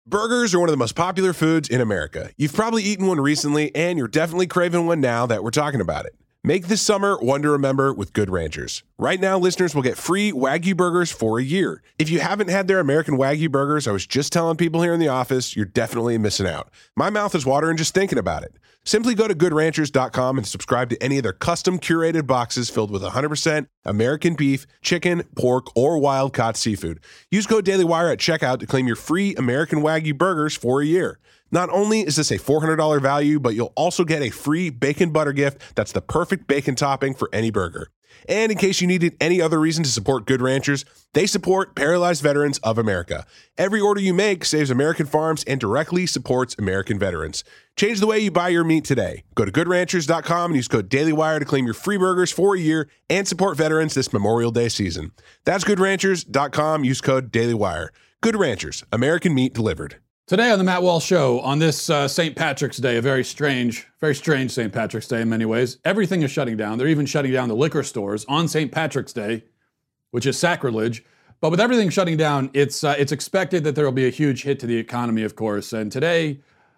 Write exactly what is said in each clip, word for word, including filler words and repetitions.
Burgers are one of the most popular foods in America. You've probably eaten one recently, and you're definitely craving one now that we're talking about it. Make this summer one to remember with Good Ranchers. Right now, listeners will get free Wagyu burgers for a year. If you haven't had their American Wagyu burgers, I was just telling people here in the office, you're definitely missing out. My mouth is watering just thinking about it. Simply go to good ranchers dot com and subscribe to any of their custom curated boxes filled with one hundred percent American beef, chicken, pork, or wild-caught seafood. Use code DailyWire at checkout to claim your free American Wagyu burgers for a year. Not only is this a four hundred dollars value, but you'll also get a free bacon butter gift that's the perfect bacon topping for any burger. And in case you needed any other reason to support Good Ranchers, they support Paralyzed Veterans of America. Every order you make saves American farms and directly supports American veterans. Change the way you buy your meat today. Go to good ranchers dot com and use code DailyWire to claim your free burgers for a year and support veterans this Memorial Day season. That's good ranchers dot com. Use code DailyWire. Good Ranchers, American meat delivered. Today on the Matt Walsh Show, on this uh, Saint Patrick's Day, a very strange, very strange Saint Patrick's Day in many ways, everything is shutting down. They're even shutting down the liquor stores on Saint Patrick's Day, which is sacrilege. But with everything shutting down, it's uh, it's expected that there will be a huge hit to the economy, of course. And today,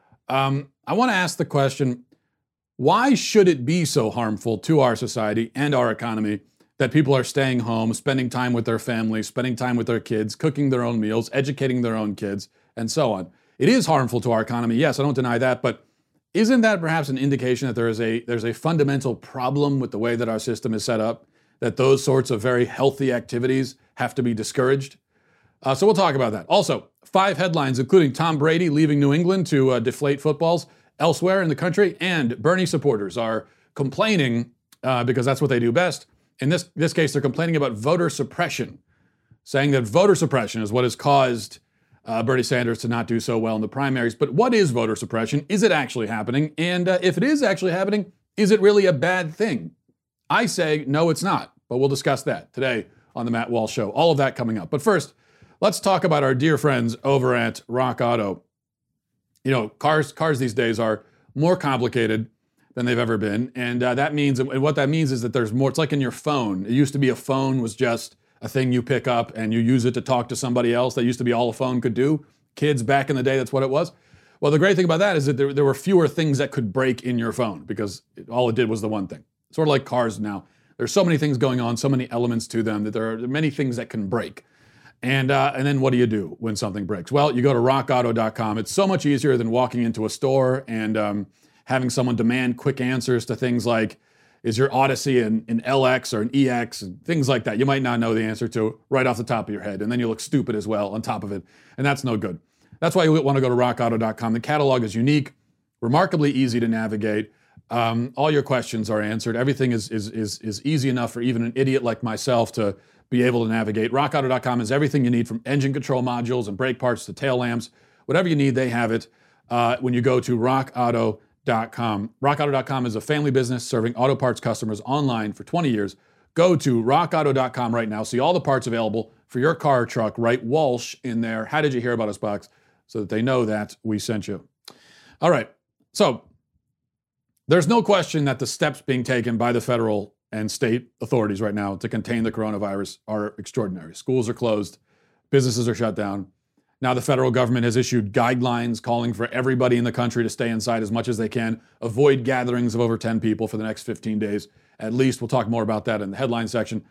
um, I want to ask the question, why should it be so harmful to our society and our economy that people are staying home, spending time with their families, spending time with their kids, cooking their own meals, educating their own kids, and so on? It is harmful to our economy, yes, I don't deny that, but isn't that perhaps an indication that there is a there's a fundamental problem with the way that our system is set up, that those sorts of very healthy activities have to be discouraged? Uh, so we'll talk about that. Also, five headlines, including Tom Brady leaving New England to uh, deflate footballs elsewhere in the country, and Bernie supporters are complaining uh, because that's what they do best. In this, this case, they're complaining about voter suppression, saying that voter suppression is what has caused Uh, Bernie Sanders to not do so well in the primaries. But what is voter suppression? Is it actually happening? And uh, if it is actually happening, is it really a bad thing? I say, no, it's not. But we'll discuss that today on the Matt Walsh Show. All of that coming up. But first, let's talk about our dear friends over at Rock Auto. You know, cars, cars these days are more complicated than they've ever been. And uh, that means, and what that means is that there's more. It's like in your phone. It used to be a phone was just a thing you pick up and you use it to talk to somebody else. That used to be all a phone could do. Kids back in the day, that's what it was. Well, the great thing about that is that there, there were fewer things that could break in your phone because it, all it did was the one thing. Sort of like cars now. There's so many things going on, so many elements to them that there are many things that can break. And uh, and then what do you do when something breaks? Well, you go to rock auto dot com. It's so much easier than walking into a store and um, having someone demand quick answers to things like, is your Odyssey an, an L X or an E X, and things like that. You might not know the answer to right off the top of your head, and then you look stupid as well on top of it, and that's no good. That's why you want to go to rock auto dot com. The catalog is unique, remarkably easy to navigate. Um, all your questions are answered. Everything is, is, is, is easy enough for even an idiot like myself to be able to navigate. rock auto dot com is everything you need, from engine control modules and brake parts to tail lamps. Whatever you need, they have it uh, when you go to rock auto dot com. rock auto dot com is a family business serving auto parts customers online for twenty years. Go to rock auto dot com right now. See all the parts available for your car or truck. Write Walsh in there. How did you hear about us box so that they know that we sent you. All right. So there's no question that the steps being taken by the federal and state authorities right now to contain the coronavirus are extraordinary. Schools are closed. Businesses are shut down. Now the federal government has issued guidelines calling for everybody in the country to stay inside as much as they can, avoid gatherings of over ten people for the next fifteen days at least. We'll talk more about that in the headline section.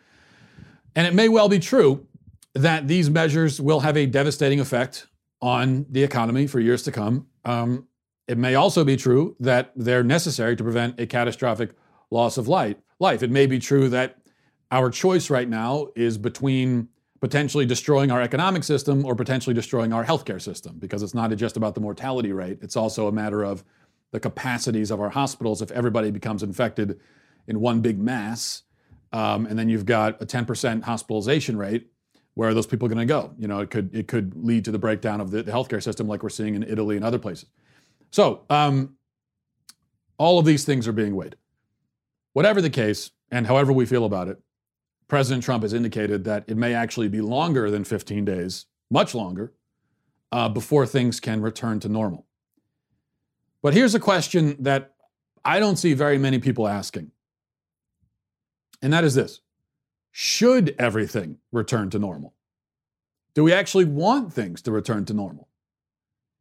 And it may well be true that these measures will have a devastating effect on the economy for years to come. Um, it may also be true that they're necessary to prevent a catastrophic loss of life. Life. It may be true that our choice right now is between potentially destroying our economic system or potentially destroying our healthcare system, because it's not just about the mortality rate. It's also a matter of the capacities of our hospitals. If everybody becomes infected in one big mass, um, and then you've got a ten percent hospitalization rate, where are those people going to go? You know, it could it could lead to the breakdown of the, the healthcare system, like we're seeing in Italy and other places. So um, all of these things are being weighed. Whatever the case, and however we feel about it, President Trump has indicated that it may actually be longer than fifteen days, much longer, uh, before things can return to normal. But here's a question that I don't see very many people asking. And that is this: should everything return to normal? Do we actually want things to return to normal?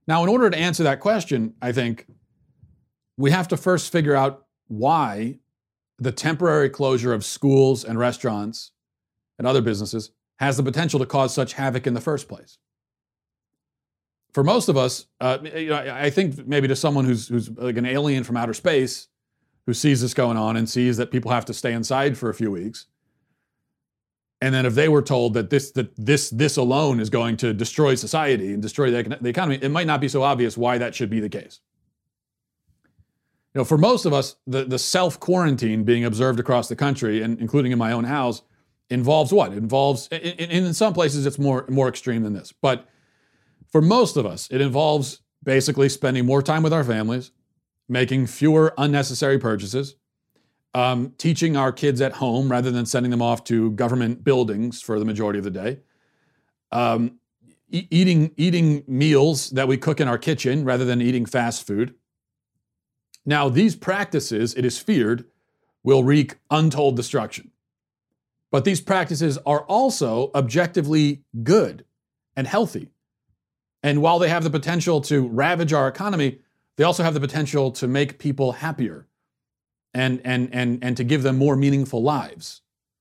Now, in order to answer that question, I think we have to first figure out why the temporary closure of schools and restaurants and other businesses has the potential to cause such havoc in the first place. For most of us, uh, you know, I think maybe to someone who's, who's like an alien from outer space who sees this going on and sees that people have to stay inside for a few weeks, and then if they were told that this that this this alone is going to destroy society and destroy the, the economy, it might not be so obvious why that should be the case. You know, for most of us, the, the self-quarantine being observed across the country, and including in my own house, involves what? It involves, in, in some places it's more, more extreme than this, but for most of us, it involves basically spending more time with our families, making fewer unnecessary purchases, um, teaching our kids at home rather than sending them off to government buildings for the majority of the day, um, e- eating, eating meals that we cook in our kitchen rather than eating fast food. Now, these practices, it is feared, will wreak untold destruction. But these practices are also objectively good and healthy. And while they have the potential to ravage our economy, they also have the potential to make people happier and, and, and, and to give them more meaningful lives.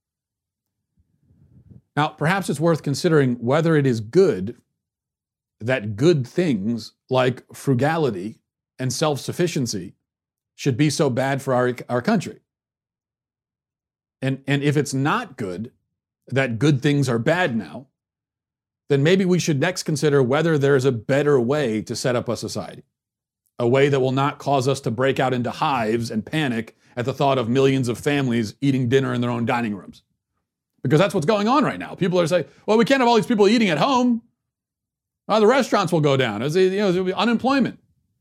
Now, perhaps it's worth considering whether it is good that good things like frugality and self-sufficiency should be so bad for our, our country. And, and if it's not good that good things are bad now, then maybe we should next consider whether there's a better way to set up a society, a way that will not cause us to break out into hives and panic at the thought of millions of families eating dinner in their own dining rooms. Because that's what's going on right now. People are saying, well, we can't have all these people eating at home. Oh, the restaurants will go down. As you know, there'll be unemployment.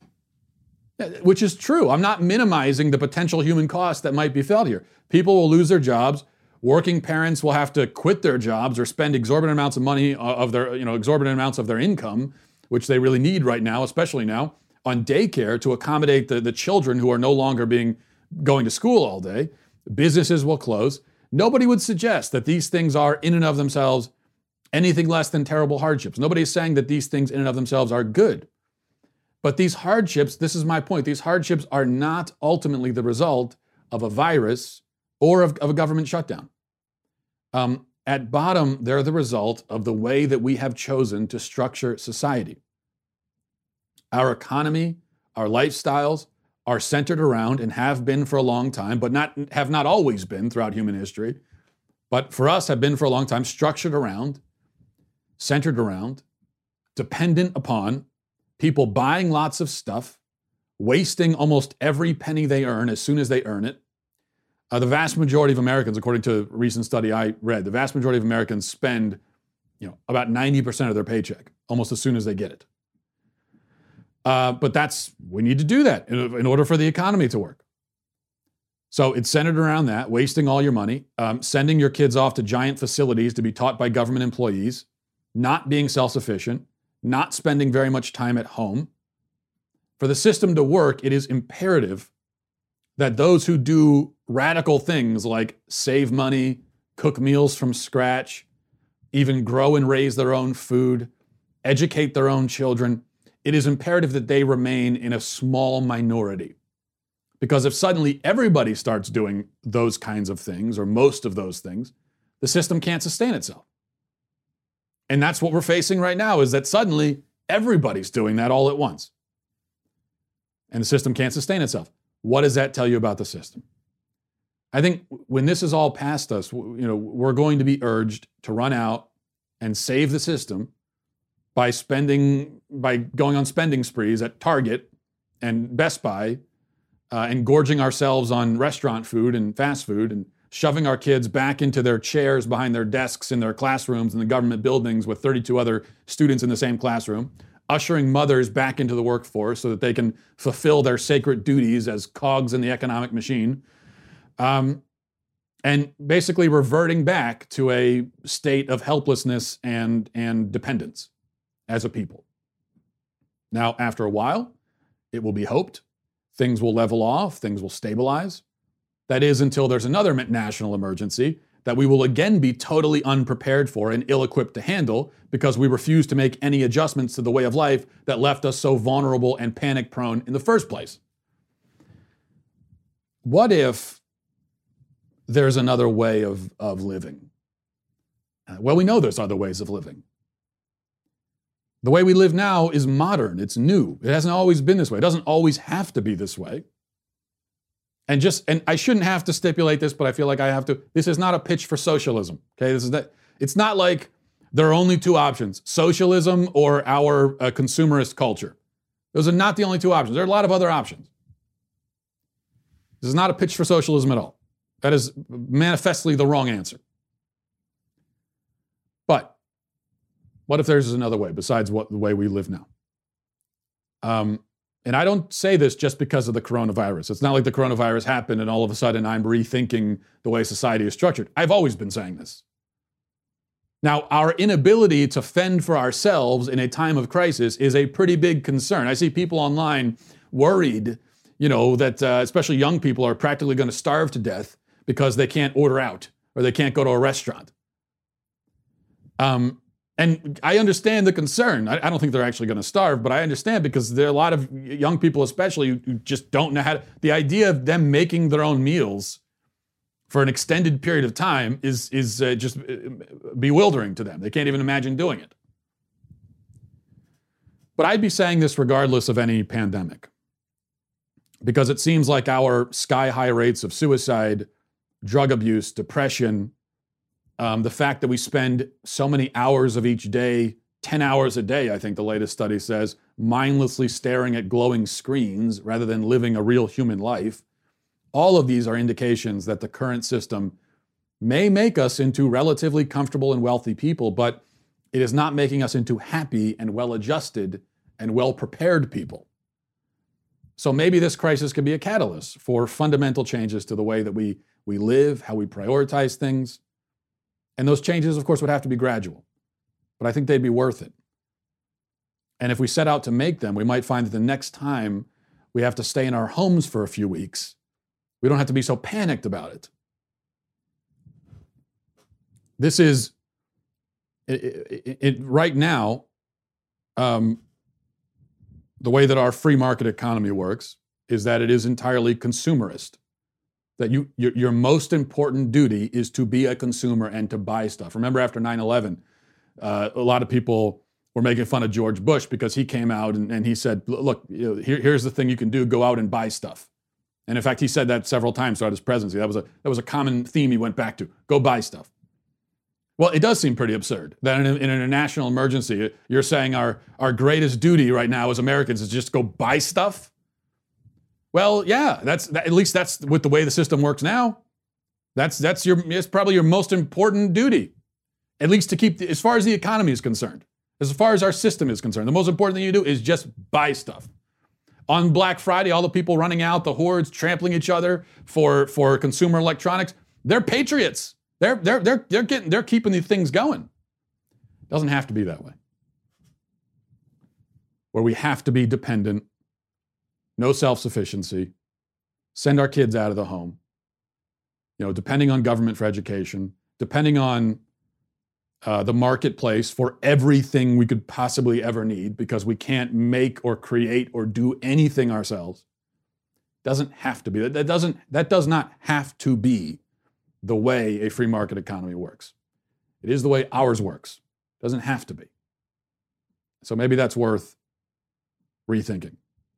Which is true. I'm not minimizing the potential human cost that might be felt here. People will lose their jobs. Working parents will have to quit their jobs or spend exorbitant amounts of money of their, you know, exorbitant amounts of their income, which they really need right now, especially now, on daycare to accommodate the, the children who are no longer being going to school all day. Businesses will close. Nobody would suggest that these things are in and of themselves anything less than terrible hardships. Nobody is saying that these things in and of themselves are good. But these hardships, this is my point, these hardships are not ultimately the result of a virus or of, of a government shutdown. Um, at bottom, they're the result of the way that we have chosen to structure society. Our economy, our lifestyles are centered around, and have been for a long time, but not have not always been throughout human history, but for us have been for a long time, structured around, centered around, dependent upon people buying lots of stuff, wasting almost every penny they earn as soon as they earn it. Uh, the vast majority of Americans, according to a recent study I read, the vast majority of Americans spend, you know, about ninety percent of their paycheck almost as soon as they get it. Uh, but that's, we need to do that in, in order for the economy to work. So it's centered around that, wasting all your money, um, sending your kids off to giant facilities to be taught by government employees, not being self-sufficient, not spending very much time at home. For the system to work, it is imperative that those who do radical things like save money, cook meals from scratch, even grow and raise their own food, educate their own children, it is imperative that they remain in a small minority. Because if suddenly everybody starts doing those kinds of things, or most of those things, the system can't sustain itself. And that's what we're facing right now, is that suddenly everybody's doing that all at once. And the system can't sustain itself. What does that tell you about the system? I think when this is all past us, you know, we're going to be urged to run out and save the system by spending, by going on spending sprees at Target and Best Buy, uh, and gorging ourselves on restaurant food and fast food, and shoving our kids back into their chairs behind their desks in their classrooms in the government buildings with thirty-two other students in the same classroom, ushering mothers back into the workforce so that they can fulfill their sacred duties as cogs in the economic machine, um, and basically reverting back to a state of helplessness and, and dependence as a people. Now, after a while, it will be hoped, things will level off, things will stabilize. That is, until there's another national emergency, that we will again be totally unprepared for and ill-equipped to handle because we refuse to make any adjustments to the way of life that left us so vulnerable and panic-prone in the first place. What if there's another way of, of living? Well, we know there's other ways of living. The way we live now is modern. It's new. It hasn't always been this way. It doesn't always have to be this way. And just, and I shouldn't have to stipulate this, but I feel like I have to. This is not a pitch for socialism. Okay, this is that. It's not like there are only two options: socialism or our uh, consumerist culture. Those are not the only two options. There are a lot of other options. This is not a pitch for socialism at all. That is manifestly the wrong answer. But what if there's another way besides what the way we live now? Um, and I don't say this just because of the coronavirus. It's not like the coronavirus happened and all of a sudden I'm rethinking the way society is structured. I've always been saying this. Now, our inability to fend for ourselves in a time of crisis is a pretty big concern. I see people online worried, you know, that uh, especially young people are practically going to starve to death because they can't order out or they can't go to a restaurant. Um, And I understand the concern. I, I don't think they're actually going to starve, but I understand because there are a lot of young people especially who, who just don't know how to, the idea of them making their own meals for an extended period of time is, is uh, just bewildering to them. They can't even imagine doing it. But I'd be saying this regardless of any pandemic, because it seems like our sky-high rates of suicide, drug abuse, depression, Um, the fact that we spend so many hours of each day, ten hours a day, I think the latest study says, mindlessly staring at glowing screens rather than living a real human life. All of these are indications that the current system may make us into relatively comfortable and wealthy people, but it is not making us into happy and well-adjusted and well-prepared people. So maybe this crisis could be a catalyst for fundamental changes to the way that we, we live, how we prioritize things. And those changes, of course, would have to be gradual, but I think they'd be worth it. And if we set out to make them, we might find that the next time we have to stay in our homes for a few weeks, we don't have to be so panicked about it. This is, it, it, it, right now, um, the way that our free market economy works is that it is entirely consumerist. That you, your, your most important duty is to be a consumer and to buy stuff. Remember after nine eleven, uh, a lot of people were making fun of George Bush because he came out and, and he said, look, you know, here, here's the thing you can do, go out and buy stuff. And in fact, he said that several times throughout his presidency. That was a, that was a common theme he went back to, go buy stuff. Well, it does seem pretty absurd that in, a, in a national emergency, you're saying our, our greatest duty right now as Americans is just go buy stuff? Well, yeah, that's that, at least that's with the way the system works now. That's that's your it's probably your most important duty, at least to keep the, as far as the economy is concerned, as far as our system is concerned. The most important thing you do is just buy stuff. On Black Friday, all the people running out, the hordes trampling each other for for consumer electronics, they're patriots. They're they're they're they're getting they're keeping the things going. It doesn't have to be that way, where we have to be dependent. No self-sufficiency, send our kids out of the home, you know, depending on government for education, depending on uh, the marketplace for everything we could possibly ever need because we can't make or create or do anything ourselves. Doesn't have to be. That doesn't, that does not have to be the way a free market economy works. It is the way ours works. Doesn't have to be. So maybe that's worth rethinking.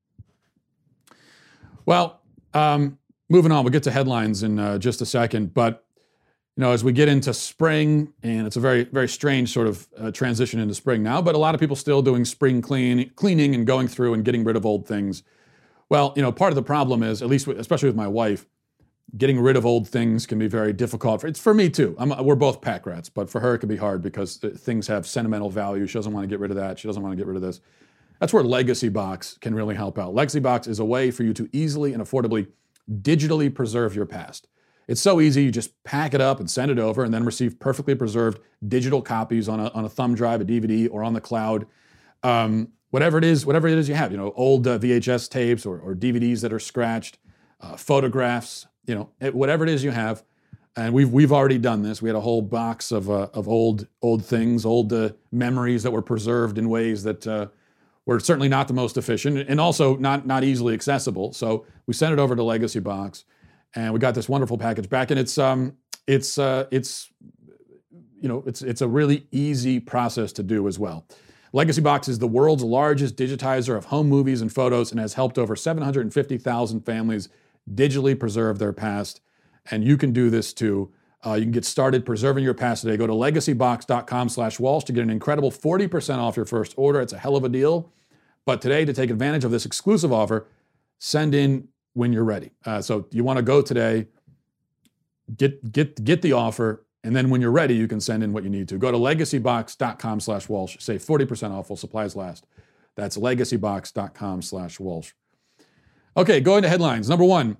Well, um, moving on, we'll get to headlines in uh, just a second. But, you know, as we get into spring, and it's a very, very strange sort of uh, transition into spring now, but a lot of people still doing spring clean, cleaning and going through and getting rid of old things. Well, you know, part of the problem is, at least with, especially with my wife, getting rid of old things can be very difficult. For, it's for me too. I'm, we're both pack rats, but for her it can be hard because things have sentimental value. She doesn't want to get rid of that. She doesn't want to get rid of this. That's where Legacy Box can really help out. Legacy Box is a way for you to easily and affordably digitally preserve your past. It's so easy. You just pack it up and send it over and then receive perfectly preserved digital copies on a, on a thumb drive, a D V D, or on the cloud. Um, whatever it is, whatever it is you have, you know, old uh, V H S tapes or, or D V Ds that are scratched, uh, photographs, you know, it, whatever it is you have, And we've we've already done this. We had a whole box of uh, of old old things, old uh, memories that were preserved in ways that uh, were certainly not the most efficient and also not not easily accessible. So we sent it over to Legacy Box, and we got this wonderful package back. And it's um it's uh, it's you know it's it's a really easy process to do as well. Legacy Box is the world's largest digitizer of home movies and photos and has helped over seven hundred fifty thousand families digitally preserve their past. And you can do this too. Uh, you can get started preserving your past today. Go to legacybox.com slash Walsh to get an incredible forty percent off your first order. It's a hell of a deal. But today, to take advantage of this exclusive offer, send in when you're ready. Uh, so you want to go today, get, get, get the offer, and then when you're ready, you can send in what you need to. Go to legacybox.com slash Walsh. Save forty percent off while supplies last. That's legacybox.com slash Walsh. Okay, going to headlines. Number one.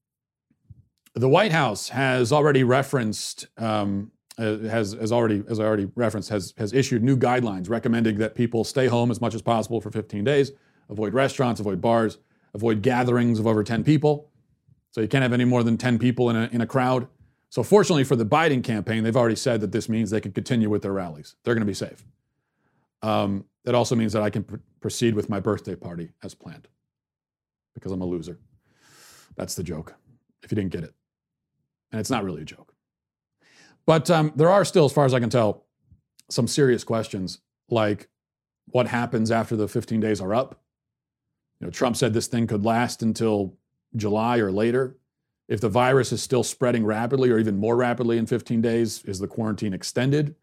The White House has already referenced, um, uh, has, has already, as I already referenced, has, has issued new guidelines recommending that people stay home as much as possible for fifteen days, avoid restaurants, avoid bars, avoid gatherings of over ten people. So you can't have any more than ten people in a, in a crowd. So fortunately for the Biden campaign, they've already said that this means they can continue with their rallies. They're going to be safe. Um, it also means that I can pr- proceed with my birthday party as planned because I'm a loser. That's the joke, if you didn't get it. And it's not really a joke. But um, there are still, as far as I can tell, some serious questions, like what happens after the fifteen days are up? You know, Trump said this thing could last until July or later. If the virus is still spreading rapidly or even more rapidly in fifteen days, is the quarantine extended?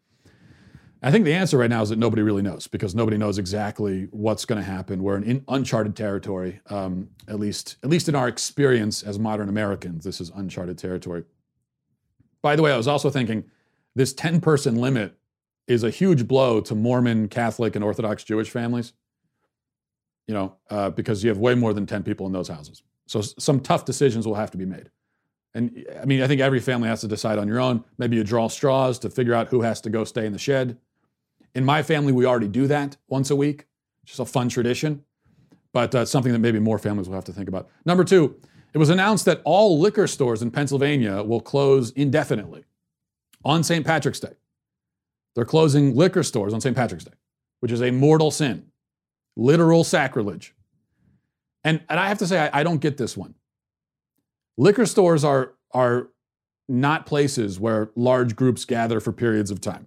I think the answer right now is that nobody really knows, because nobody knows exactly what's going to happen. We're in uncharted territory, um, at least at least in our experience as modern Americans. This is uncharted territory. By the way, I was also thinking this ten-person limit is a huge blow to Mormon, Catholic, and Orthodox Jewish families, you know, uh, because you have way more than ten people in those houses. So s- some tough decisions will have to be made. And I mean, I think every family has to decide on your own. Maybe you draw straws to figure out who has to go stay in the shed. In my family, we already do that once a week. Just a fun tradition, but uh, something that maybe more families will have to think about. Number two, it was announced that all liquor stores in Pennsylvania will close indefinitely on Saint Patrick's Day. They're closing liquor stores on Saint Patrick's Day, which is a mortal sin, literal sacrilege. And, and I have to say, I, I don't get this one. Liquor stores are, are not places where large groups gather for periods of time.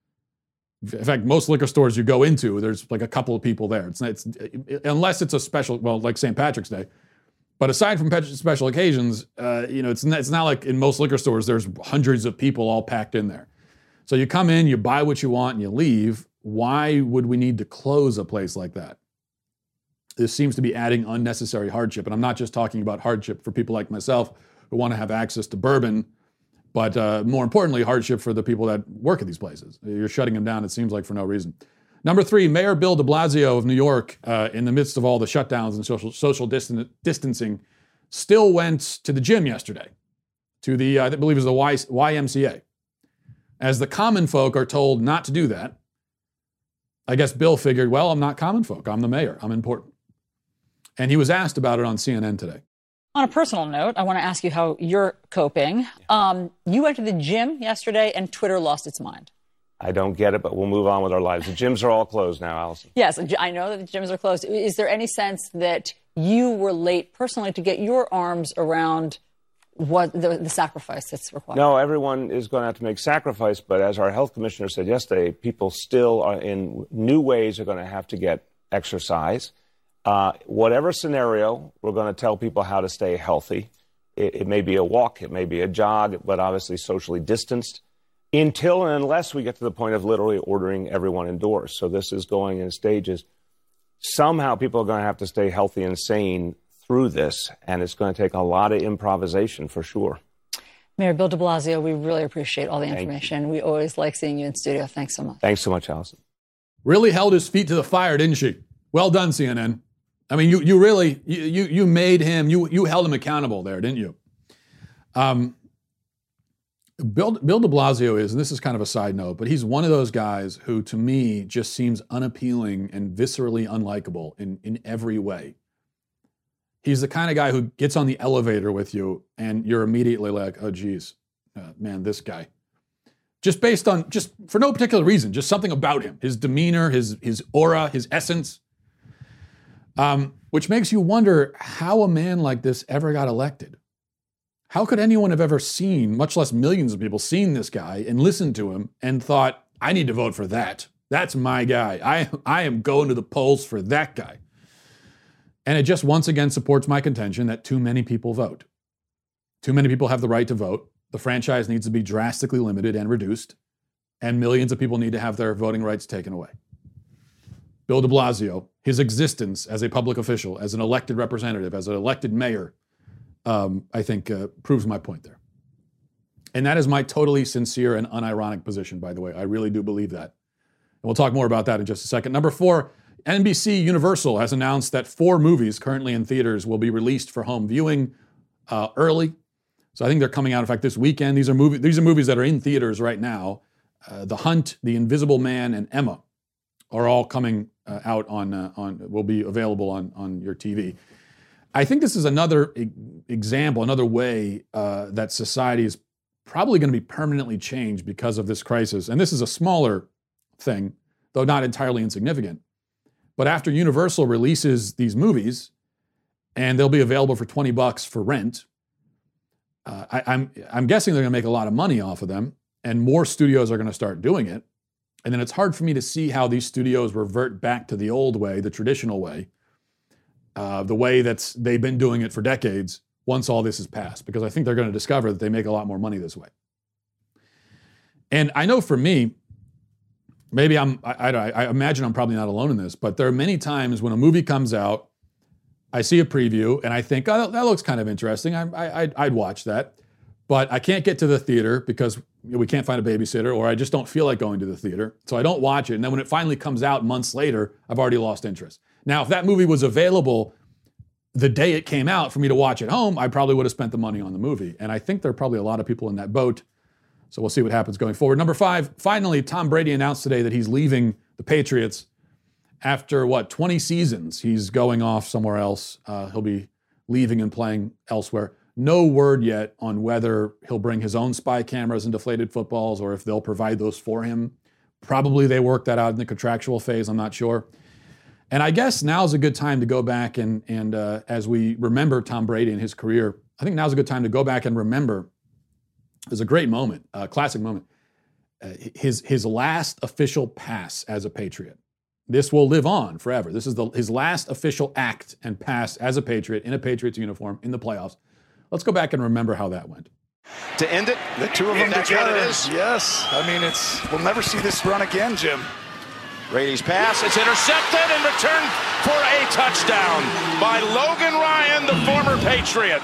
In fact, most liquor stores you go into, there's like a couple of people there. It's, it's unless it's a special, well, like Saint Patrick's Day. But aside from special occasions, uh, you know, it's not, it's not like in most liquor stores there's hundreds of people all packed in there. So you come in, you buy what you want, and you leave. Why would we need to close a place like that? This seems to be adding unnecessary hardship, and I'm not just talking about hardship for people like myself who want to have access to bourbon. But uh, more importantly, hardship for the people that work at these places. You're shutting them down, it seems like, for no reason. Number three, Mayor Bill de Blasio of New York, uh, in the midst of all the shutdowns and social, social distan- distancing, still went to the gym yesterday, to the, uh, I believe it was the y- Y M C A. As the common folk are told not to do that, I guess Bill figured, well, I'm not common folk. I'm the mayor. I'm important. And he was asked about it on C N N today. On a personal note, I want to ask you how you're coping. Um, you went to the gym yesterday and Twitter lost its mind. I don't get it, but we'll move on with our lives. The gyms are all closed now, Allison. Yes, I know that the gyms are closed. Is there any sense that you were late personally to get your arms around what the, the sacrifice that's required? No, everyone is going to have to make sacrifice, but as our health commissioner said yesterday, people still are in new ways are going to have to get exercise. Uh, whatever scenario, we're going to tell people how to stay healthy. It, it may be a walk, it may be a jog, but obviously socially distanced, until and unless we get to the point of literally ordering everyone indoors. So this is going in stages. Somehow people are going to have to stay healthy and sane through this, and it's going to take a lot of improvisation for sure. Mayor Bill de Blasio, we really appreciate all the information. We always like seeing you in studio. Thanks so much. Thanks so much, Allison. Really held his feet to the fire, didn't she? Well done, C N N. I mean, you you really, you you, you made him, you you held him accountable there, didn't you? Um, Bill, Bill de Blasio is, and this is kind of a side note, but he's one of those guys who, to me, just seems unappealing and viscerally unlikable in, in every way. He's the kind of guy who gets on the elevator with you and you're immediately like, oh, geez, uh, man, this guy. Just based on, just for no particular reason, just something about him, his demeanor, his his aura, his essence, um, which makes you wonder how a man like this ever got elected. How could anyone have ever seen, much less millions of people, seen this guy and listened to him and thought, I need to vote for that. That's my guy. I, I am going to the polls for that guy. And it just once again supports my contention that too many people vote. Too many people have the right to vote. The franchise needs to be drastically limited and reduced, and millions of people need to have their voting rights taken away. Bill de Blasio, his existence as a public official, as an elected representative, as an elected mayor, um, I think uh, proves my point there. And that is my totally sincere and unironic position, by the way. I really do believe that. And we'll talk more about that in just a second. Number four, N B C Universal has announced that four movies currently in theaters will be released for home viewing uh, early. So I think they're coming out, in fact, this weekend. These are, movie, these are movies that are in theaters right now. Uh, The Hunt, The Invisible Man, and Emma are all coming uh, out on, uh, on, will be available on, on your T V. I think this is another e- example, another way uh, that society is probably going to be permanently changed because of this crisis. And this is a smaller thing, though not entirely insignificant. But after Universal releases these movies, and they'll be available for twenty bucks for rent, Uh, I, I'm I'm guessing they're going to make a lot of money off of them, and more studios are going to start doing it. And then it's hard for me to see how these studios revert back to the old way, the traditional way, uh, the way that they've been doing it for decades once all this is passed, because I think they're going to discover that they make a lot more money this way. And I know for me, maybe I'm, I, I, I imagine I'm probably not alone in this, but there are many times when a movie comes out, I see a preview and I think, oh, that looks kind of interesting. I, I, I'd, I'd watch that. But I can't get to the theater because we can't find a babysitter, or I just don't feel like going to the theater. So I don't watch it. And then when it finally comes out months later, I've already lost interest. Now, if that movie was available the day it came out for me to watch at home, I probably would have spent the money on the movie. And I think there are probably a lot of people in that boat. So we'll see what happens going forward. Number five, finally, Tom Brady announced today that he's leaving the Patriots after, what, twenty seasons. He's going off somewhere else. Uh, he'll be leaving and playing elsewhere. No word yet on whether he'll bring his own spy cameras and deflated footballs or if they'll provide those for him. Probably they work that out in the contractual phase, I'm not sure. And I guess now's a good time to go back and, and uh, as we remember Tom Brady and his career, I think now's a good time to go back and remember. There's a great moment, a classic moment. Uh, his, his last official pass as a Patriot. This will live on forever. This is the, his last official act and pass as a Patriot in a Patriots uniform in the playoffs. Let's go back and remember how that went. To end it, the two of them that's together. What it is. Yes, I mean it's. We'll never see this run again, Jim. Brady's pass, it's intercepted and returned for a touchdown by Logan Ryan, the former Patriot.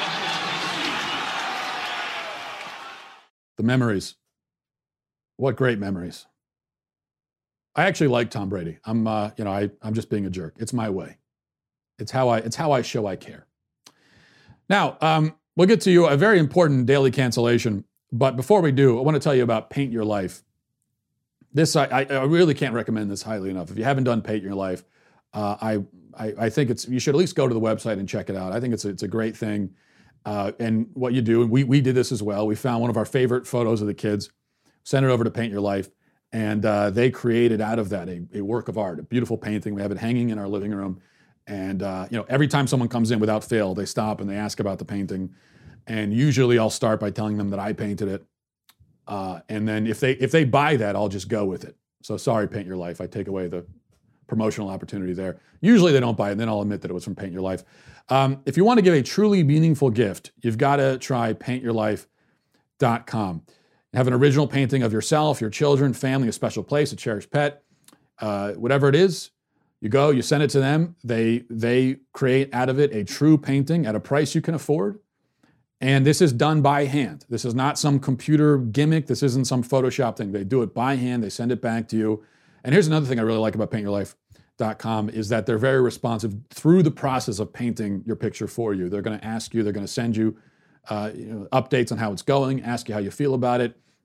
The memories. What great memories. I actually like Tom Brady. I'm, uh, you know, I, I'm just being a jerk. It's my way. It's how I, it's how I show I care. Now, um, we'll get to you a very important daily cancellation. But before we do, I want to tell you about Paint Your Life. This, I, I really can't recommend this highly enough. If you haven't done Paint Your Life, uh, I, I, I think it's, you should at least go to the website and check it out. I think it's a, it's a great thing. Uh, and what you do, we, we did this as well. We found one of our favorite photos of the kids, sent it over to Paint Your Life. And uh, they created out of that a, a work of art, a beautiful painting. We have it hanging in our living room. And uh, you know, every time someone comes in, without fail, they stop and they ask about the painting. And usually I'll start by telling them that I painted it. Uh, and then if they if they buy that, I'll just go with it. So sorry, Paint Your Life. I take away the promotional opportunity there. Usually they don't buy it, and then I'll admit that it was from Paint Your Life. Um, if you want to give a truly meaningful gift, you've got to try paint your life dot com. Have an original painting of yourself, your children, family, a special place, a cherished pet, uh, whatever it is. You go, you send it to them. They they create out of it a true painting at a price you can afford. And this is done by hand. This is not some computer gimmick. This isn't some Photoshop thing. They do it by hand. They send it back to you. And here's another thing I really like about paint your life dot com is that they're very responsive through the process of painting your picture for you. They're going to ask you, they're going to send you, uh, you know, updates on how it's going, ask you how you feel about it.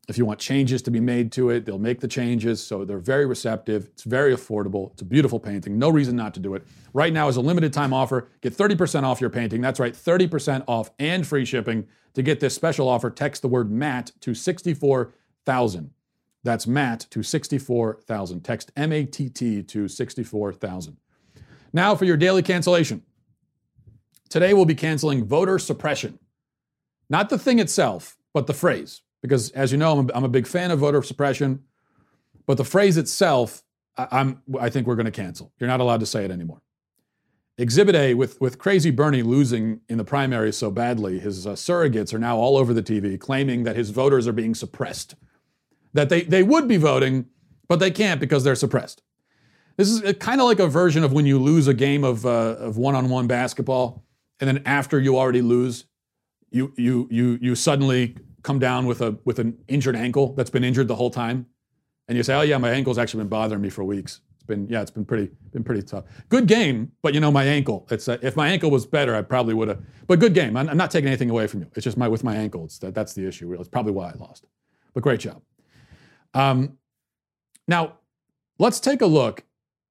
If you want changes to be made to it, they'll make the changes. So they're very receptive. It's very affordable. It's a beautiful painting. No reason not to do it. Right now is a limited time offer. Get thirty percent off your painting. That's right, thirty percent off and free shipping. To get this special offer, text the word Matt to sixty-four thousand. That's Matt to sixty-four thousand. Text M A T T to sixty-four thousand. Now for your daily cancellation. Today we'll be canceling voter suppression. Not the thing itself, but the phrase. Because as you know, I'm a, I'm a big fan of voter suppression, but the phrase itself, I, I'm, I think we're going to cancel. You're not allowed to say it anymore. Exhibit A, with, with Crazy Bernie losing in the primary so badly, his uh, surrogates are now all over the T V claiming that his voters are being suppressed. That they, they would be voting, but they can't because they're suppressed. This is kind of like a version of when you lose a game of, uh, of one-on-one basketball, and then after you already lose, you, you, you, you suddenly come down with a with an injured ankle that's been injured the whole time, and you say, "Oh yeah, my ankle's actually been bothering me for weeks. It's been yeah, it's been pretty been pretty tough. Good game, but you know my ankle. It's uh, if my ankle was better, I probably would have. But good game. I'm, I'm not taking anything away from you. It's just my with my ankle. It's that that's the issue. It's probably why I lost. But great job. Um, now let's take a look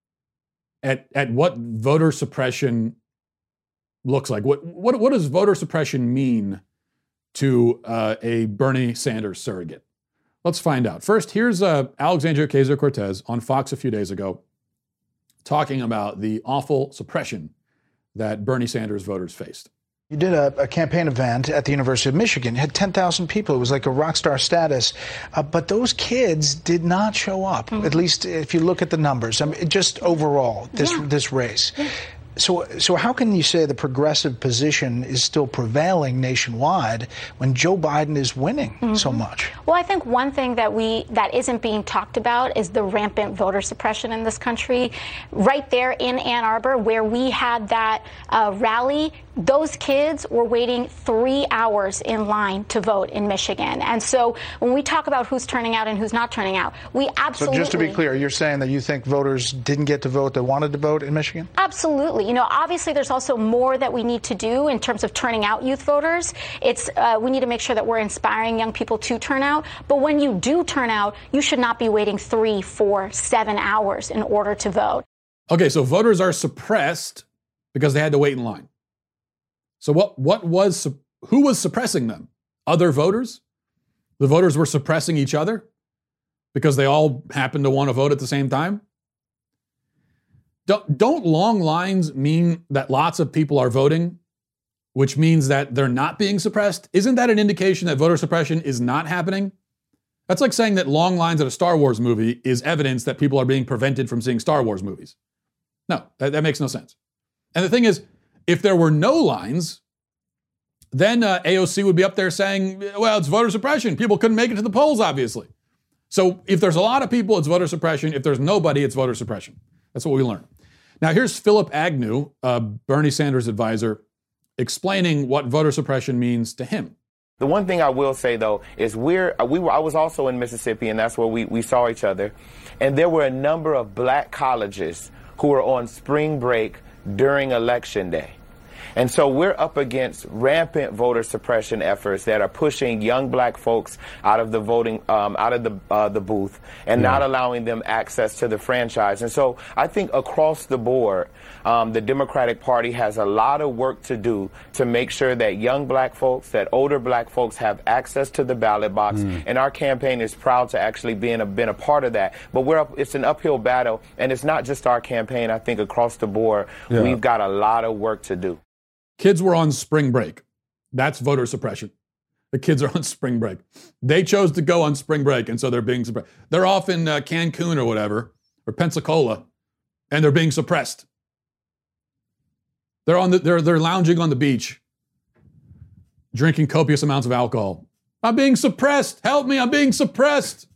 at at what voter suppression looks like. What what what does voter suppression mean to uh, a Bernie Sanders surrogate? Let's find out. First, here's uh, Alexandria Ocasio-Cortez on Fox a few days ago talking about the awful suppression that Bernie Sanders voters faced. You did a, a campaign event at the University of Michigan. It had ten thousand people. It was like a rock star status. Uh, but those kids did not show up, mm-hmm. at least if you look at the numbers. I mean, just overall, this, yeah. this race. Yeah. So, so how can you say the progressive position is still prevailing nationwide when Joe Biden is winning mm-hmm. so much? Well, I think one thing that we that isn't being talked about is the rampant voter suppression in this country. Right there in Ann Arbor, where we had that uh, rally, those kids were waiting three hours in line to vote in Michigan. And so when we talk about who's turning out and who's not turning out, we absolutely... So just to be clear, you're saying that you think voters didn't get to vote that wanted to vote in Michigan? Absolutely. You know, obviously there's also more that we need to do in terms of turning out youth voters. It's uh, we need to make sure that we're inspiring young people to turn out. But when you do turn out, you should not be waiting three, four, seven hours in order to vote. Okay, so voters are suppressed because they had to wait in line. So what, what was, who was suppressing them? Other voters? The voters were suppressing each other because they all happened to want to vote at the same time? Don't, don't long lines mean that lots of people are voting, which means that they're not being suppressed? Isn't that an indication that voter suppression is not happening? That's like saying that long lines at a Star Wars movie is evidence that people are being prevented from seeing Star Wars movies. No, that, that makes no sense. And the thing is, if there were no lines, then uh, A O C would be up there saying, well, it's voter suppression. People couldn't make it to the polls, obviously. So if there's a lot of people, it's voter suppression. If there's nobody, it's voter suppression. That's what we learned. Now, here's Philip Agnew, uh, Bernie Sanders advisor, explaining what voter suppression means to him. The one thing I will say, though, is we're, we were, I was also in Mississippi, and that's where we, we saw each other. And there were a number of black colleges who were on spring break during Election Day. And so we're up against rampant voter suppression efforts that are pushing young black folks out of the voting, um, out of the uh, the booth, and yeah. not allowing them access to the franchise. And so I think across the board, um, the Democratic Party has a lot of work to do to make sure that young black folks, that older black folks have access to the ballot box. Mm. And our campaign is proud to actually be in a, been a part of that. But we're up, it's an uphill battle, and it's not just our campaign. I think across the board, yeah. we've got a lot of work to do. Kids were on spring break. That's voter suppression. The kids are on spring break. They chose to go on spring break, and so they're being suppressed. They're off in uh, Cancun or whatever, or Pensacola, and they're being suppressed. They're on the, they're they're lounging on the beach, drinking copious amounts of alcohol. I'm being suppressed. Help me! I'm being suppressed.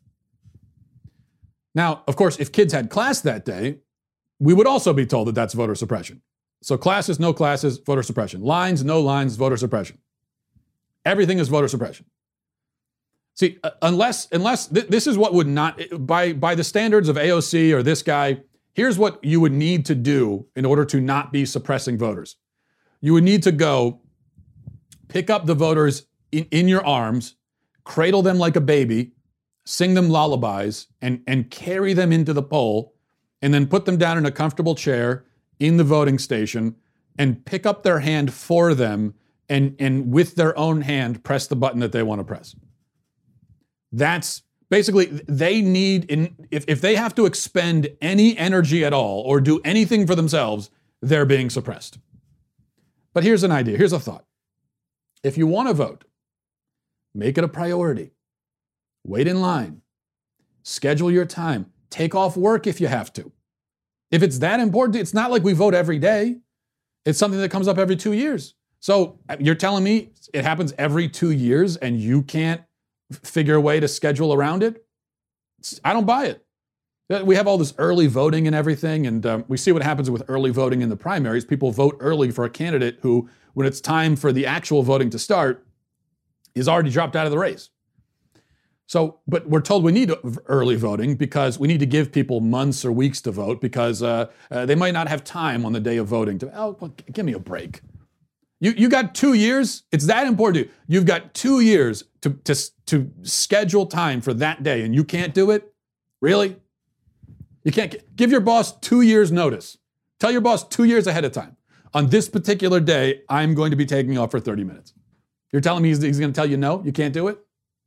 Now, of course, if kids had class that day, we would also be told that that's voter suppression. So classes, no classes, voter suppression. Lines, no lines, voter suppression. Everything is voter suppression. See, uh, unless, unless th- this is what would not, by, by the standards of A O C or this guy, here's what you would need to do in order to not be suppressing voters. You would need to go pick up the voters in, in your arms, cradle them like a baby, sing them lullabies, and, and carry them into the poll, and then put them down in a comfortable chair in the voting station and pick up their hand for them and, and with their own hand press the button that they want to press. That's basically, they need, in, if, if they have to expend any energy at all or do anything for themselves, they're being suppressed. But here's an idea, here's a thought. If you want to vote, make it a priority. Wait in line. Schedule your time. Take off work if you have to. If it's that important, it's not like we vote every day. It's something that comes up every two years. So you're telling me it happens every two years and you can't figure a way to schedule around it? I don't buy it. We have all this early voting and everything, and um, we see what happens with early voting in the primaries. People vote early for a candidate who, when it's time for the actual voting to start, is already dropped out of the race. So, but we're told we need early voting because we need to give people months or weeks to vote because uh, uh, they might not have time on the day of voting to, oh, well, give me a break. You you got two years? It's that important to you. You've got two years to, to, to schedule time for that day and you can't do it? Really? You can't, give your boss two years notice. Tell your boss two years ahead of time. On this particular day, I'm going to be taking off for thirty minutes. You're telling me he's, he's going to tell you no, you can't do it?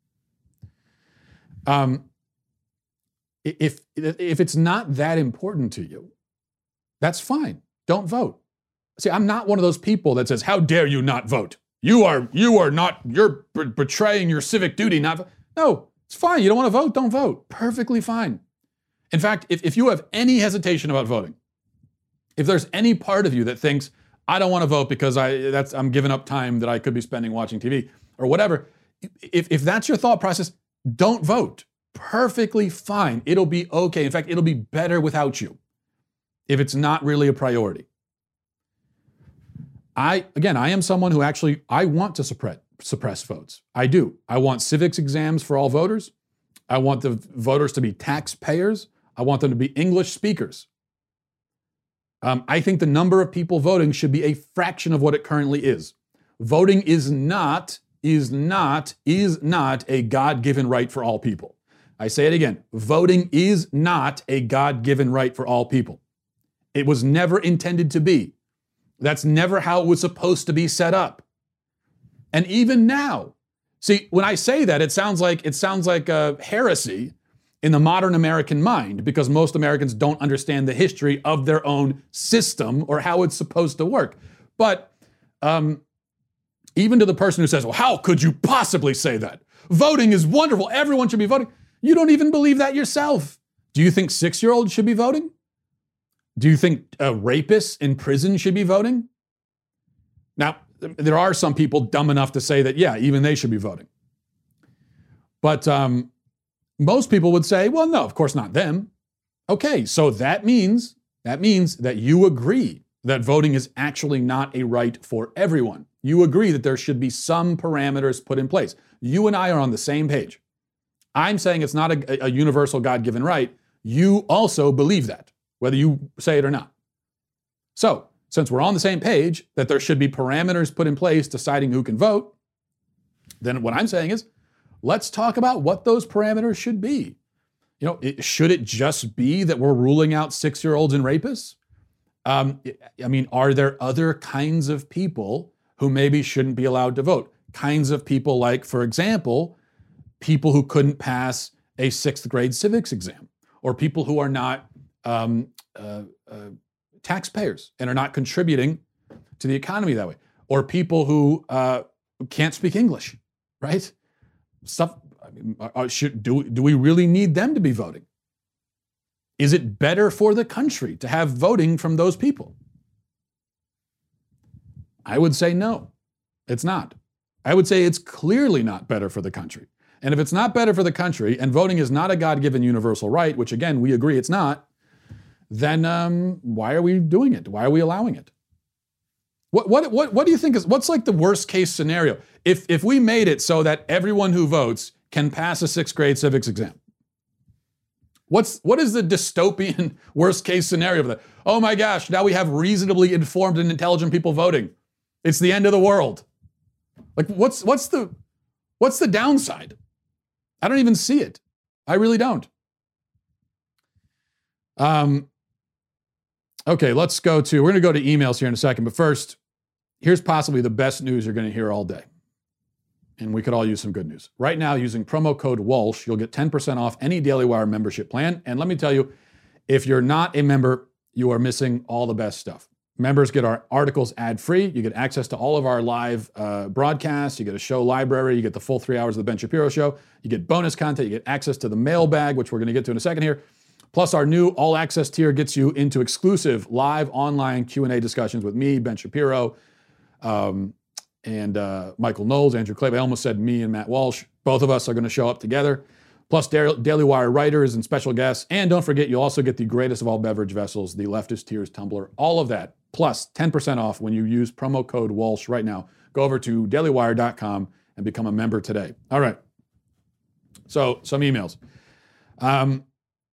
Um, if, if it's not that important to you, that's fine. Don't vote. See, I'm not one of those people that says, how dare you not vote? You are, you are not, you're b- betraying your civic duty. Not, no, it's fine. You don't want to vote? Don't vote. Perfectly fine. In fact, if, if you have any hesitation about voting, if there's any part of you that thinks, I don't want to vote because I, that's, I'm giving up time that I could be spending watching T V or whatever, if, if that's your thought process, don't vote. Perfectly fine. It'll be okay. In fact, it'll be better without you if it's not really a priority. I, again, I am someone who actually, I want to suppress, suppress votes. I do. I want civics exams for all voters. I want the voters to be taxpayers. I want them to be English speakers. Um, I think the number of people voting should be a fraction of what it currently is. Voting is not, is not, is not a God-given right for all people. I say it again. Voting is not a God-given right for all people. It was never intended to be. That's never how it was supposed to be set up. And even now, see, when I say that, it sounds like it sounds like a heresy in the modern American mind because most Americans don't understand the history of their own system or how it's supposed to work. But um, even to the person who says, well, how could you possibly say that? Voting is wonderful. Everyone should be voting. You don't even believe that yourself. Do you think six-year-olds should be voting? Do you think uh, rapists in prison should be voting? Now, there are some people dumb enough to say that, yeah, even they should be voting. But um, most people would say, well, no, of course not them. Okay, so that means, that means that you agree that voting is actually not a right for everyone. You agree that there should be some parameters put in place. You and I are on the same page. I'm saying it's not a, a universal God-given right. You also believe that, whether you say it or not. So, since we're on the same page that there should be parameters put in place deciding who can vote, then what I'm saying is, let's talk about what those parameters should be. You know, it, should it just be that we're ruling out six-year-olds and rapists? Um, I mean, are there other kinds of people who maybe shouldn't be allowed to vote? Kinds of people like, for example, people who couldn't pass a sixth grade civics exam, or people who are not um, uh, uh, taxpayers and are not contributing to the economy that way, or people who uh, can't speak English, right? Stuff. I mean, are, should, do, do we really need them to be voting? Is it better for the country to have voting from those people? I would say no, it's not. I would say it's clearly not better for the country. And if it's not better for the country, and voting is not a God-given universal right, which again, we agree it's not, then um, why are we doing it? Why are we allowing it? What, what, what, what do you think is, what's like the worst case scenario? If, if we made it so that everyone who votes can pass a sixth grade civics exam, what's, what is the dystopian worst case scenario of that? Oh my gosh, now we have reasonably informed and intelligent people voting. It's the end of the world. Like what's, what's the, what's the downside? I don't even see it. I really don't. Um, okay, let's go to, we're going to go to emails here in a second, but first, here's possibly the best news you're going to hear all day. And we could all use some good news. Right now, using promo code Walsh, you'll get ten percent off any Daily Wire membership plan. And let me tell you, if you're not a member, you are missing all the best stuff. Members get our articles ad-free. You get access to all of our live uh, broadcasts. You get a show library. You get the full three hours of the Ben Shapiro Show. You get bonus content. You get access to the mailbag, which we're going to get to in a second here. Plus, our new all-access tier gets you into exclusive live online Q and A discussions with me, Ben Shapiro, um, and uh, Michael Knowles, Andrew Klavan. I almost said me and Matt Walsh. Both of us are going to show up together. Plus Daily Wire writers and special guests. And don't forget, you'll also get the greatest of all beverage vessels, the Leftist Tears tumbler. All of that, plus ten percent off when you use promo code Walsh right now. Go over to daily wire dot com and become a member today. All right. So, some emails. Um,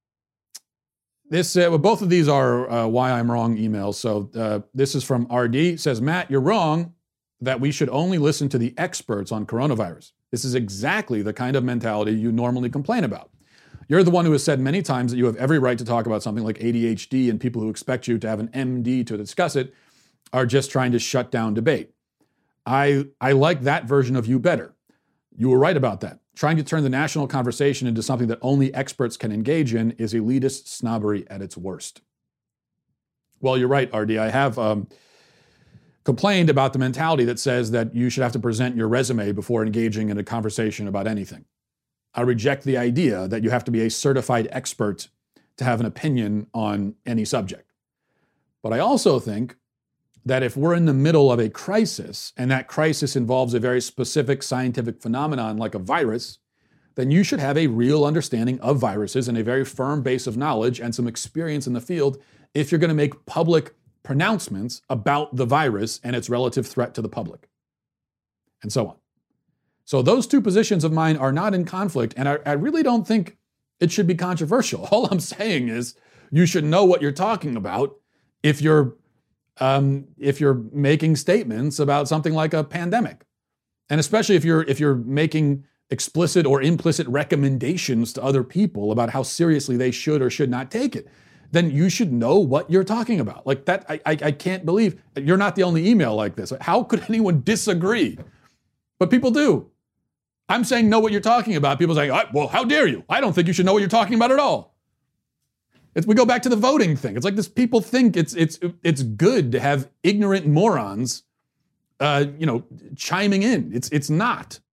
this, uh, well, both of these are uh, why I'm wrong emails. So, uh, this is from R D. It says, Matt, you're wrong that we should only listen to the experts on coronavirus. This is exactly the kind of mentality you normally complain about. You're the one who has said many times that you have every right to talk about something like A D H D, and people who expect you to have an M D to discuss it are just trying to shut down debate. I, I like that version of you better. You were right about that. Trying to turn the national conversation into something that only experts can engage in is elitist snobbery at its worst. Well, you're right, R D. I have um, complained about the mentality that says that you should have to present your resume before engaging in a conversation about anything. I reject the idea that you have to be a certified expert to have an opinion on any subject. But I also think that if we're in the middle of a crisis, and that crisis involves a very specific scientific phenomenon like a virus, then you should have a real understanding of viruses and a very firm base of knowledge and some experience in the field if you're going to make public pronouncements about the virus and its relative threat to the public, and so on. So those two positions of mine are not in conflict, and I, I really don't think it should be controversial. All I'm saying is you should know what you're talking about if you're um, if you're making statements about something like a pandemic, and especially if you're if you're making explicit or implicit recommendations to other people about how seriously they should or should not take it. Then you should know what you're talking about. Like that, I, I, I can't believe you're not the only email like this. How could anyone disagree? But people do. I'm saying know what you're talking about. People saying, well, how dare you? I don't think you should know what you're talking about at all. It's, we go back to the voting thing. It's like this: people think it's it's it's good to have ignorant morons, uh, you know, chiming in. It's it's not.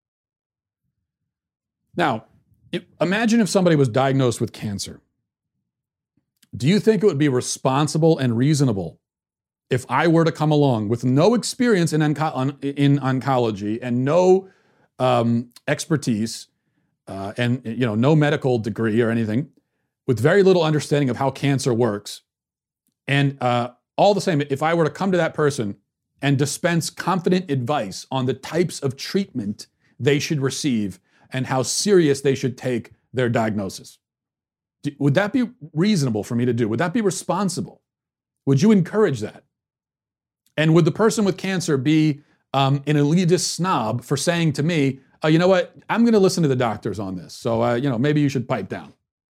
Now, it, imagine if somebody was diagnosed with cancer. Do you think it would be responsible and reasonable if I were to come along with no experience in, onco- in oncology and no um, expertise uh, and you know no medical degree or anything, with very little understanding of how cancer works, and uh, all the same, if I were to come to that person and dispense confident advice on the types of treatment they should receive and how serious they should take their diagnosis? Would that be reasonable for me to do? Would that be responsible? Would you encourage that? And would the person with cancer be um, an elitist snob for saying to me, oh, you know what, I'm going to listen to the doctors on this, so uh, you know maybe you should pipe down?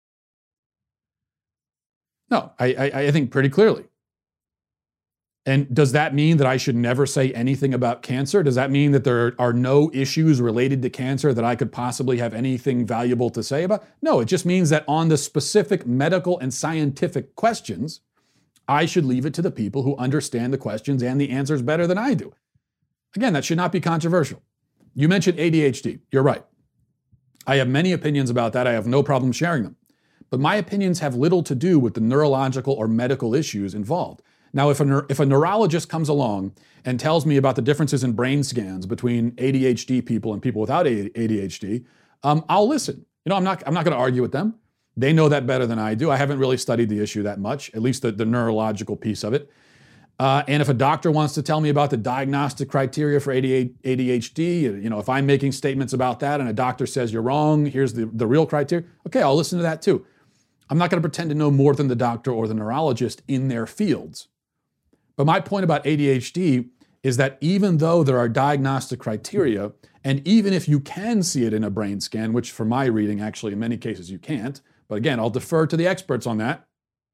No, I, I, I think pretty clearly. And does that mean that I should never say anything about cancer? Does that mean that there are no issues related to cancer that I could possibly have anything valuable to say about? No, it just means that on the specific medical and scientific questions, I should leave it to the people who understand the questions and the answers better than I do. Again, that should not be controversial. You mentioned A D H D. You're right. I have many opinions about that. I have no problem sharing them. But my opinions have little to do with the neurological or medical issues involved. Now, if a, if a neurologist comes along and tells me about the differences in brain scans between A D H D people and people without A D H D, um, I'll listen. You know, I'm not, I'm not going to argue with them. They know that better than I do. I haven't really studied the issue that much, at least the, the neurological piece of it. Uh, and if a doctor wants to tell me about the diagnostic criteria for A D H D, you know, if I'm making statements about that and a doctor says you're wrong, here's the, the real criteria, okay, I'll listen to that too. I'm not going to pretend to know more than the doctor or the neurologist in their fields. But my point about A D H D is that even though there are diagnostic criteria, and even if you can see it in a brain scan, which for my reading, actually in many cases you can't, but again, I'll defer to the experts on that.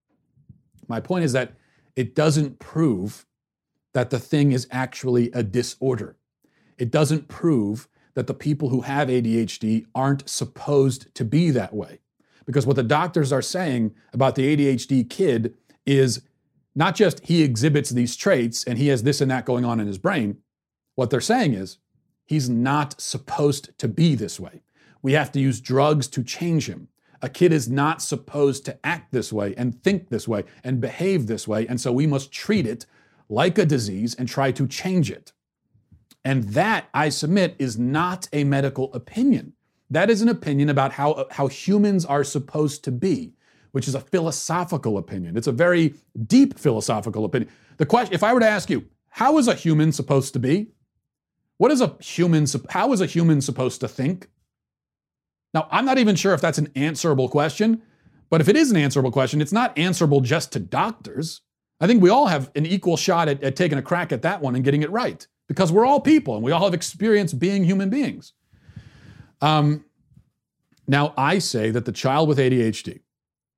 My point is that it doesn't prove that the thing is actually a disorder. It doesn't prove that the people who have A D H D aren't supposed to be that way. Because what the doctors are saying about the A D H D kid is not just he exhibits these traits and he has this and that going on in his brain. What they're saying is he's not supposed to be this way. We have to use drugs to change him. A kid is not supposed to act this way and think this way and behave this way, and so we must treat it like a disease and try to change it. And that, I submit, is not a medical opinion. That is an opinion about how, how humans are supposed to be, which is a philosophical opinion. It's a very deep philosophical opinion. The question, if I were to ask you, how is a human supposed to be? What is a human, how is a human supposed to think? Now, I'm not even sure if that's an answerable question, but if it is an answerable question, it's not answerable just to doctors. I think we all have an equal shot at, at taking a crack at that one and getting it right, because we're all people and we all have experience being human beings. Um, now, I say that the child with A D H D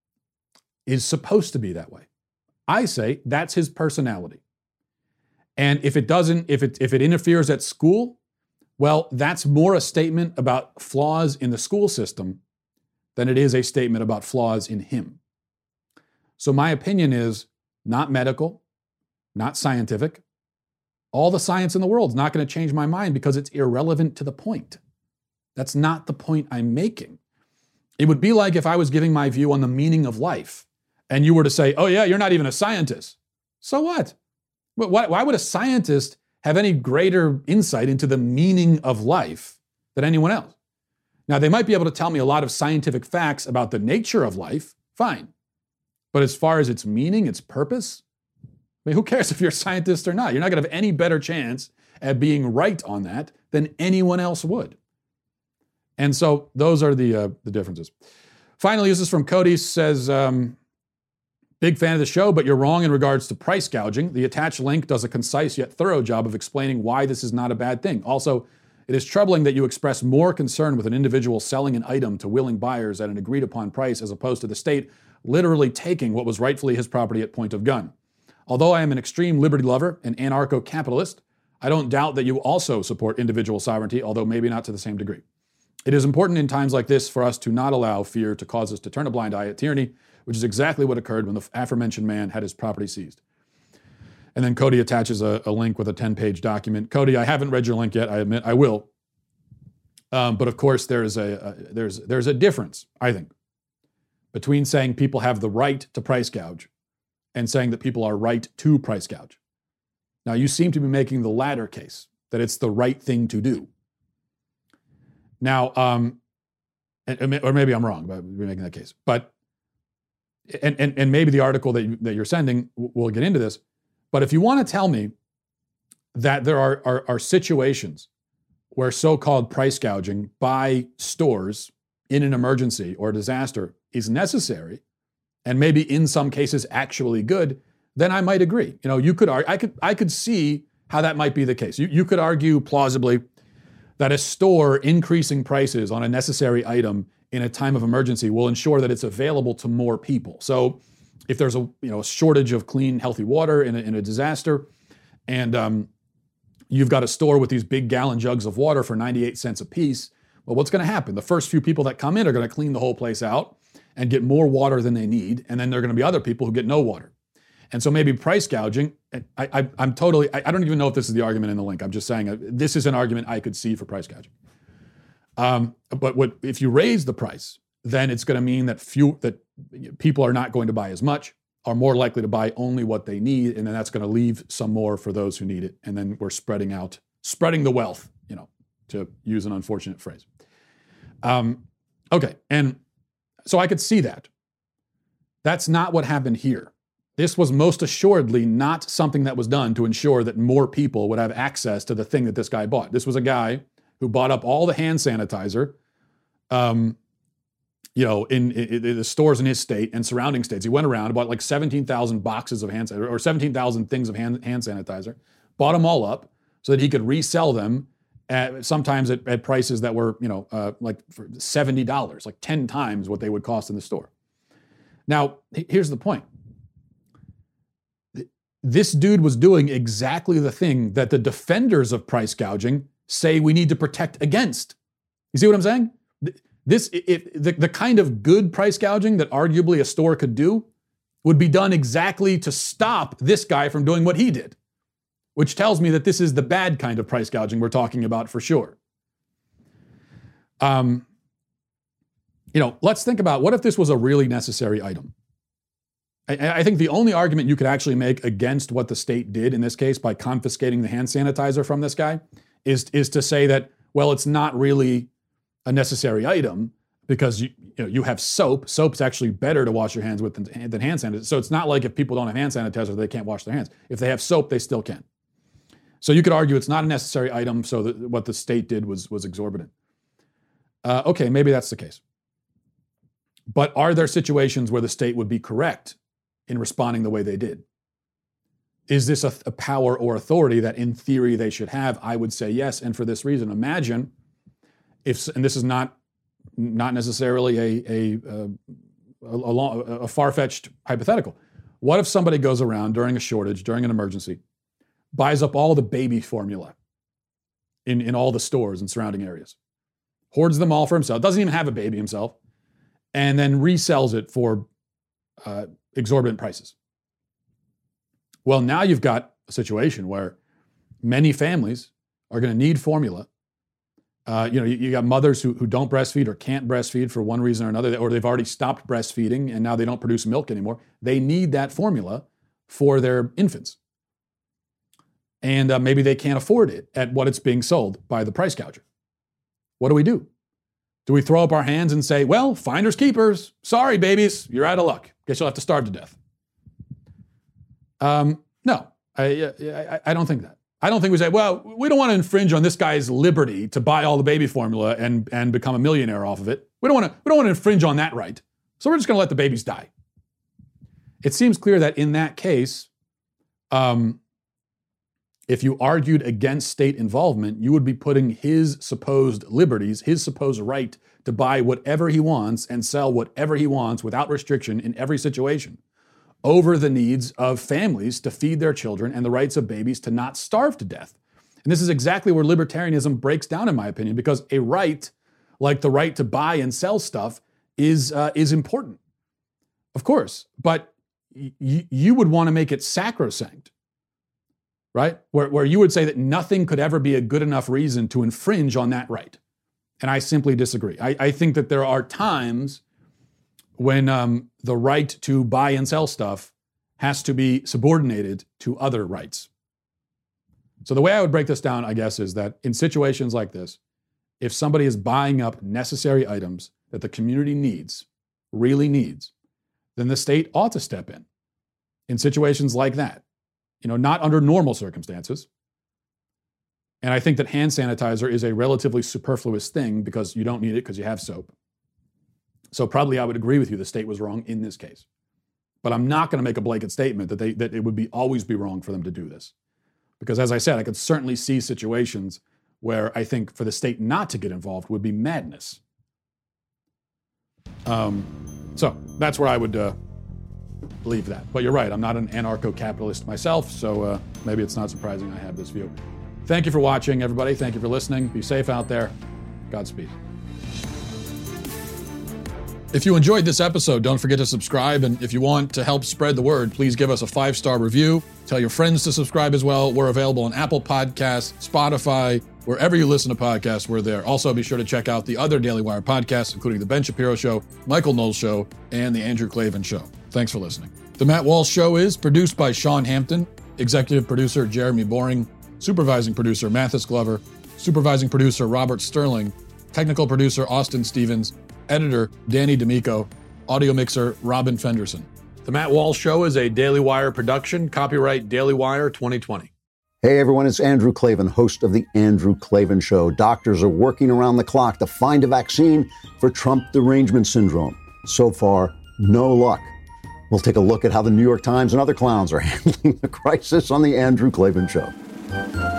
is supposed to be that way. I say that's his personality. And if it doesn't, if it, if it interferes at school, well, that's more a statement about flaws in the school system than it is a statement about flaws in him. So my opinion is not medical, not scientific. All the science in the world is not going to change my mind because it's irrelevant to the point. That's not the point I'm making. It would be like if I was giving my view on the meaning of life and you were to say, oh yeah, you're not even a scientist. So what? Why, why would a scientist have any greater insight into the meaning of life than anyone else? Now, they might be able to tell me a lot of scientific facts about the nature of life, fine. But as far as its meaning, its purpose, I mean, who cares if you're a scientist or not? You're not going to have any better chance at being right on that than anyone else would. And so those are the, uh, the differences. Finally, this is from Cody, says, um, big fan of the show, but you're wrong in regards to price gouging. The attached link does a concise yet thorough job of explaining why this is not a bad thing. Also, it is troubling that you express more concern with an individual selling an item to willing buyers at an agreed upon price as opposed to the state literally taking what was rightfully his property at point of gun. Although I am an extreme liberty lover and anarcho-capitalist, I don't doubt that you also support individual sovereignty, although maybe not to the same degree. It is important in times like this for us to not allow fear to cause us to turn a blind eye at tyranny, which is exactly what occurred when the aforementioned man had his property seized. And then Cody attaches a, a link with a ten-page document. Cody, I haven't read your link yet, I admit, I will. Um, but of course, there's a, a, there's, there's a difference, I think, between saying people have the right to price gouge and saying that people are right to price gouge. Now, you seem to be making the latter case, that it's the right thing to do. Now, um, and, or maybe I'm wrong about making that case, but And, and, and maybe the article that, you, that you're sending will get into this. But if you want to tell me that there are, are, are situations where so-called price gouging by stores in an emergency or disaster is necessary, and maybe in some cases actually good, then I might agree. You know, you could I could I could see how that might be the case. You, you could argue plausibly that a store increasing prices on a necessary item in a time of emergency will ensure that it's available to more people. So if there's a you know a shortage of clean, healthy water in a, in a disaster, and um, you've got a store with these big gallon jugs of water for ninety-eight cents a piece, well, what's going to happen? The first few people that come in are going to clean the whole place out and get more water than they need, and then there are going to be other people who get no water. And so maybe price gouging, I, I, I'm totally, I, I don't even know if this is the argument in the link. I'm just saying uh, this is an argument I could see for price gouging. Um, but what if you raise the price, then it's going to mean that few that people are not going to buy as much, are more likely to buy only what they need, and then that's going to leave some more for those who need it. And then we're spreading out, spreading the wealth, you know, to use an unfortunate phrase. Um, okay, and so I could see that. That's not what happened here. This was most assuredly not something that was done to ensure that more people would have access to the thing that this guy bought. This was a guy who bought up all the hand sanitizer, um, you know, in, in, in the stores in his state and surrounding states. He went around, bought like seventeen thousand boxes of hand sanitizer, or seventeen thousand things of hand, hand sanitizer, bought them all up so that he could resell them at, sometimes at, at prices that were, you know, uh, like for seventy dollars, like ten times what they would cost in the store. Now, here's the point. This dude was doing exactly the thing that the defenders of price gouging say we need to protect against. You see what I'm saying? This, if, the, the kind of good price gouging that arguably a store could do would be done exactly to stop this guy from doing what he did, which tells me that this is the bad kind of price gouging we're talking about for sure. Um, you know, let's think about what if this was a really necessary item? I, I think the only argument you could actually make against what the state did in this case by confiscating the hand sanitizer from this guy is, is to say that, well, it's not really a necessary item because you, you know, you have soap. Soap's actually better to wash your hands with than, than hand sanitizer. So it's not like if people don't have hand sanitizer, they can't wash their hands. If they have soap, they still can. So you could argue it's not a necessary item, so that what the state did was, was exorbitant. Uh, okay, maybe that's the case. But are there situations where the state would be correct in responding the way they did? Is this a, a power or authority that in theory they should have? I would say yes, and for this reason. Imagine if, and this is not, not necessarily a, a, a, a, a, a far-fetched hypothetical. What if somebody goes around during a shortage, during an emergency, buys up all the baby formula in, in all the stores and surrounding areas, hoards them all for himself, doesn't even have a baby himself, and then resells it for uh, exorbitant prices? Well, now you've got a situation where many families are going to need formula. Uh, you know, you, you got mothers who, who don't breastfeed or can't breastfeed for one reason or another, or they've already stopped breastfeeding and now they don't produce milk anymore. They need that formula for their infants. And uh, maybe they can't afford it at what it's being sold by the price gouger. What do we do? Do we throw up our hands and say, well, finders keepers, sorry, babies, you're out of luck. Guess you'll have to starve to death. Um, no, I, I, I don't think that. I don't think we say, well, we don't want to infringe on this guy's liberty to buy all the baby formula and, and become a millionaire off of it. We don't want to, we don't want to infringe on that right. So we're just going to let the babies die. It seems clear that in that case, um, if you argued against state involvement, you would be putting his supposed liberties, his supposed right to buy whatever he wants and sell whatever he wants without restriction in every situation, over the needs of families to feed their children and the rights of babies to not starve to death. And this is exactly where libertarianism breaks down, in my opinion, because a right like the right to buy and sell stuff is, uh, is important. Of course, but y- you would want to make it sacrosanct, right? Where, where you would say that nothing could ever be a good enough reason to infringe on that right. And I simply disagree. I, I think that there are times when um, the right to buy and sell stuff has to be subordinated to other rights. So the way I would break this down, I guess, is that in situations like this, if somebody is buying up necessary items that the community needs, really needs, then the state ought to step in. In situations like that, you know, not under normal circumstances. And I think that hand sanitizer is a relatively superfluous thing because you don't need it because you have soap. So probably I would agree with you, the state was wrong in this case. But I'm not going to make a blanket statement that they that it would be always be wrong for them to do this. Because as I said, I could certainly see situations where I think for the state not to get involved would be madness. Um, so that's where I would uh, leave that. But you're right, I'm not an anarcho-capitalist myself, so uh, maybe it's not surprising I have this view. Thank you for watching, everybody. Thank you for listening. Be safe out there. Godspeed. If you enjoyed this episode, don't forget to subscribe. And if you want to help spread the word, please give us a five-star review. Tell your friends to subscribe as well. We're available on Apple Podcasts, Spotify, wherever you listen to podcasts, we're there. Also, be sure to check out the other Daily Wire podcasts, including The Ben Shapiro Show, Michael Knowles Show, and The Andrew Klavan Show. Thanks for listening. The Matt Walsh Show is produced by Sean Hampton, executive producer Jeremy Boring, supervising producer Mathis Glover, supervising producer Robert Sterling, technical producer Austin Stevens, editor Danny D'Amico, audio mixer Robin Fenderson. The Matt Walsh Show is a Daily Wire production, copyright Daily Wire twenty twenty. Hey everyone, it's Andrew Klavan, host of The Andrew Klavan Show. Doctors are working around the clock to find a vaccine for Trump derangement syndrome. So far, no luck. We'll take a look at how the New York Times and other clowns are handling the crisis on The Andrew Klavan Show. you.